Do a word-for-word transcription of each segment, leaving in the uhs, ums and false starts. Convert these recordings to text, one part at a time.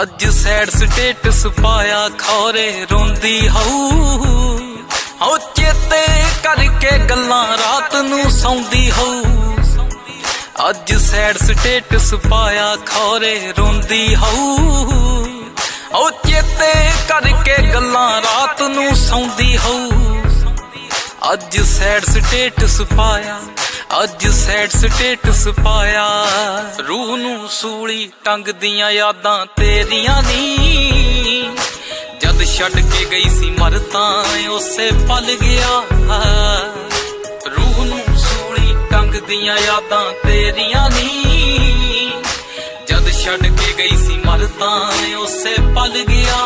ਅੱਜ sad status ਪਾਇਆ ਖੌਰੇ ਰੋਂਦੀ ਹਊ ਹੋ ਚੇਤੇ ਕਰਕੇ ਗੱਲਾਂ ਰਾਤ ਨੂੰ ਸੌਂਦੀ ਹਊ। ਅੱਜ ਸੈਡ ਸਟੇਟਸ ਪਾਇਆ ਖੌਰੇ ਰੋਂਦੀ ਹਊ ਹੋ ਚੇਤੇ ਕਰਕੇ ਗੱਲਾਂ ਰਾਤ ਨੂੰ ਸੌਂਦੀ ਹਊ। ਅੱਜ ਸੈਡ ਸਟੇਟਸ ਪਾਇਆ ਅੱਜ ਸੈਡ ਸਟੇਟਸ ਪਾਇਆ ਰੂਹ ਨੂੰ ਸੂਲੀ ਟੰਗਦੀਆਂ ਯਾਦਾਂ ਤੇਰੀਆਂ ਨੀ। ਜਦ ਛੱਡ ਕੇ ਗਈ ਸੀ ਮਰ ਤਾਂ ਉਸੇ ਪਲ ਗਿਆ। ਰੂਹ ਨੂੰ ਸੂਲੀ ਟੰਗਦੀਆਂ ਯਾਦਾਂ ਤੇਰੀਆਂ ਨੀ। ਜਦ ਛੱਡ ਕੇ ਗਈ ਸੀ ਮਰ ਤਾਂ ਉਸੇ ਪਲ ਗਿਆ।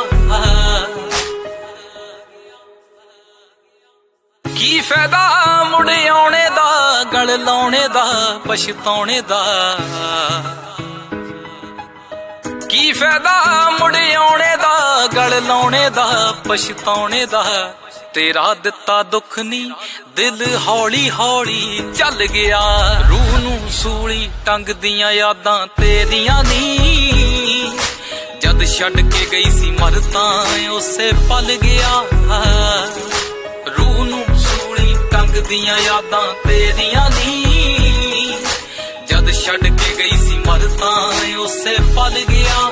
ਕੀ ਫਾਇਦਾ ਮੁੜ ਆਉਣੇ ਦਾ ਗਲ ਲਾਉਣੇ ਦਾ ਪਛਤਾਉਣੇ ਦਾ। ਕੀ ਫਾਇਦਾ ਮੁੜ ਆਉਣੇ ਦਾ ਗਲ ਲਾਉਣੇ ਦਾ ਪਛਤਾਉਣੇ ਦਾ। ਤੇਰਾ ਦਿੱਤਾ ਦੁੱਖ ਨੀ ਦਿਲ ਹੌਲੀ ਹੌਲੀ ਚੱਲ ਗਿਆ। ਰੂਹ ਨੂੰ ਸੂਲੀ ਟੰਗਦੀਆਂ ਯਾਦਾਂ ਤੇਰੀਆਂ ਨੀ। ਜਦ ਛੱਡ ਕੇ ਗਈ ਸੀ ਮਰ ਤਾਂ ਉਸੇ ਪਲ ਗਿਆ। ਰੂਹ ਨੂੰ ਸੂਲੀ ਟੰਗਦੀਆਂ ਯਾਦਾਂ ਤੇਰੀਆਂ ਨੀ। ਜਦ ਛੱਡ ਕੇ ਗਈ ਸੀ ਮਰ ਤਾਂ ਉਸੇ ਪਲ ਗਿਆ।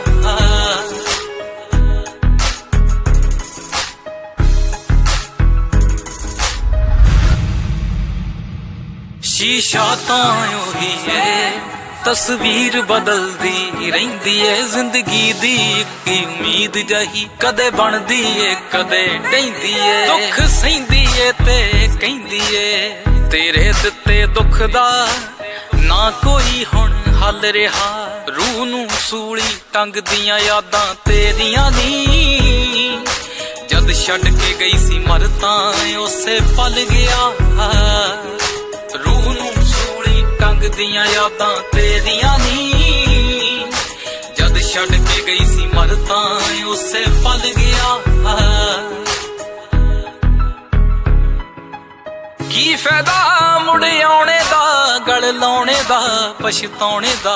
ਸ਼ੀਸ਼ਾ ਤਾਂ ਉਹੀ ਏ ਤਸਵੀਰ ਬਦਲਦੀ ਰਹਿੰਦੀ ਏ। ਜ਼ਿੰਦਗੀ ਦੀ ਇੱਕ ਉਮੀਦ ਜਹੀ ਕਦੇ ਬਣਦੀ ਏ ਕਦੇ ਢਹਿੰਦੀ ਏ। ਦੁੱਖ ਸਹਿੰਦੀ ਏ ਤੇ ਕਹਿੰਦੀ ਏ ਤੇਰੇ ਦਿੱਤੇ ਦੁੱਖ ਦਾ ਨਾ ਕੋਈ ਹੁਣ ਹੱਲ ਰਿਹਾ। ਰੂਹ ਨੂੰ ਸੂਲੀ ਟੰਗਦੀਆਂ ਯਾਦਾਂ ਤੇਰੀਆਂ ਨੀ। ਜਦ ਛੱਡ ਕੇ ਗਈ ਸੀ ਮਰ ਤਾਂ ਉਸੇ ਪਲ ਗਿਆ। ਰੂਹ ਨੂੰ ਸੂਲੀ ਟੰਗਦੀਆਂ ਯਾਦਾਂ ਤੇਰੀਆਂ ਨੀ। ਜਦ ਛੱਡ ਕੇ ਗਈ ਸੀ ਮਰ ਤਾਂ ਉਸੇ ਪਲ ਗਿਆ। ਕੀ ਫਾਇਦਾ ਮੁੜ ਆਉਣੇ ਦਾ ਗਲ ਲਾਉਣੇ ਦਾ ਪਛਤਾਉਣੇ ਦਾ।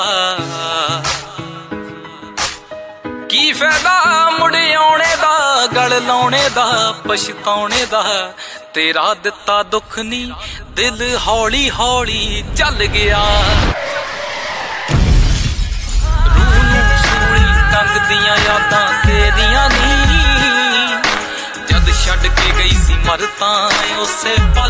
ਕੀ ਫਾਇਦਾ ਮੁੜ ਆਉਣੇ ਦਾ ਗਲ ਲਾਉਣੇ ਦਾ ਪਛਤਾਉਣੇ ਦਾ। ਤੇਰਾ ਦਿੱਤਾ ਦੁੱਖ ਨੀ ਦਿਲ ਹੌਲੀ ਹੌਲੀ ਚੱਲ ਗਿਆ। ਰੂਹ ਨੂੰ ਸੂਲੀ ਟੰਗਦੀਆਂ ਯਾਦਾਂ ਤੇਰੀਆਂ ਨੀ। ਜਦ ਛੱਡ ਕੇ ਗਈ ਸੀ ਮਰ ਤਾਂ ਉਸੇ ਪਲ